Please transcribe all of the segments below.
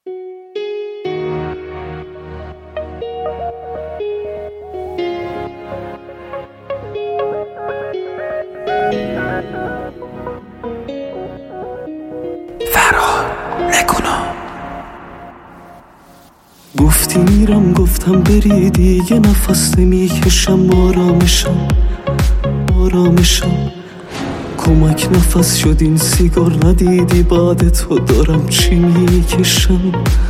گفتی میرم، گفتم بری، دیگه نفس نمیکشم. آرامشم کمک نفس شد این سیگار، ندیدی بعد تو دارم چی میکشم.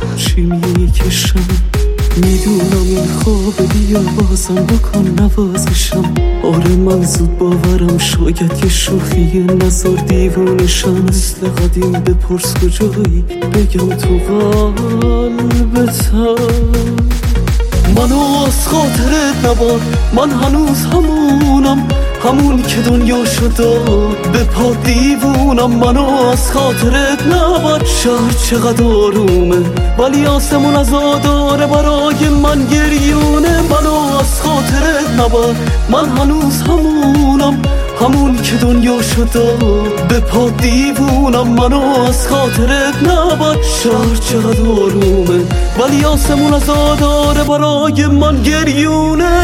میدونم این خوابه، بیا بازم بکن نوازشم. آره من زود باورم، شاید یه شوخی نزار دیوونشم. مثل قدیم بپرس کجایی، بگم تو قلبتم. منو از خاطرت نبار، من هنوز همون که دنیا شد به پا دیوونم. منو از خاطرت نبار، شهر چقدر آرومه ولی آسمون عزاداره برای من گریونه. منو از خاطرت نبار، من هنوز همون که دنیا شد به پا دیوونم. منو از خاطرت نبار، شهر چقدر آرومه ولی آسمون عزاداره برای من گریونه.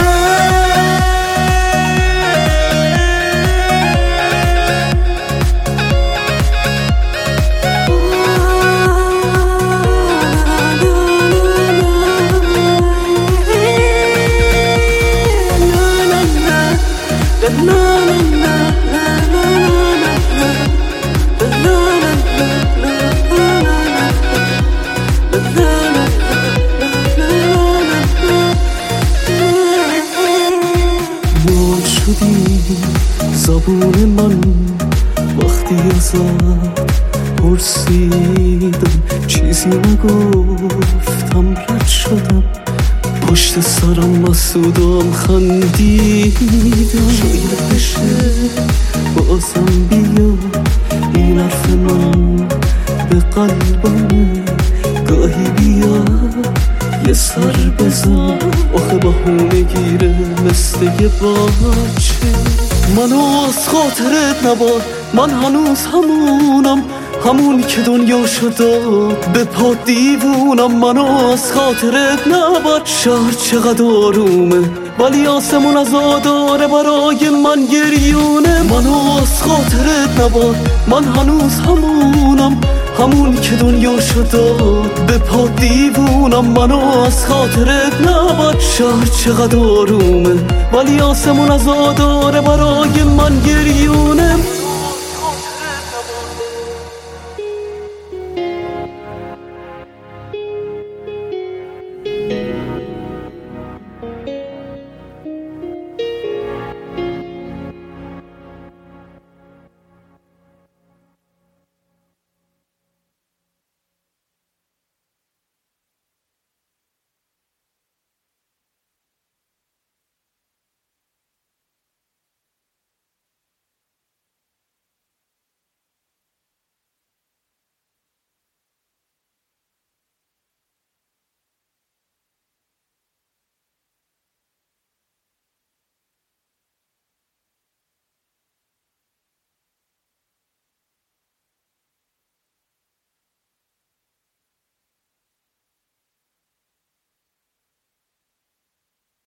مال شدی زبون من وقتی ازت پرسیدم، چیزی نگفتم رد شدم. پشت سرم مسودم خندیدم. شاید بشه بازم بیا این حرف من به قلبم، گاهی بیا یه سر بزن. آخه بهونه گیره مثل یه بچه. منو از خاطرت نبار، من هنوز همون که دنیا شد به پا دیوونم. منو از خاطرت نبار، شهر چقدر آرومه ولی آسمون عزاداره برای من گریونه. منو از خاطرت نبار، من هنوز همون که دنیا شد به پا دیوونم. منو از خاطرت نبار، شهر چقدر آرومه ولی آسمون عزاداره برای من گریونه.